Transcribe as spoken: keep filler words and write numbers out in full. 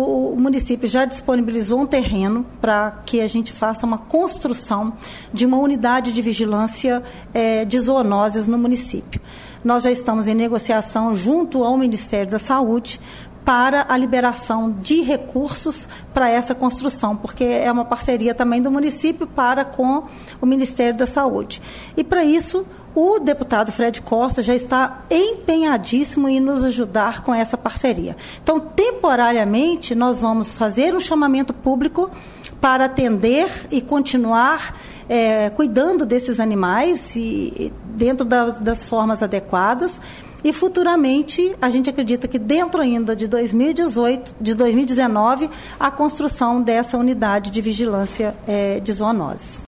o município já disponibilizou um terreno para que a gente faça uma construção de uma unidade de vigilância é, de zoonoses no município. Nós já estamos em negociação junto ao Ministério da Saúde para a liberação de recursos para essa construção, porque é uma parceria também do município para com o Ministério da Saúde. E para isso, o deputado Fred Costa já está empenhadíssimo em nos ajudar com essa parceria. Então, temporariamente, nós vamos fazer um chamamento público para atender e continuar é, cuidando desses animais e, e dentro da, das formas adequadas. E futuramente, a gente acredita que dentro ainda de dois mil e dezoito, de dois mil e dezenove, a construção dessa unidade de vigilância é, de zoonoses.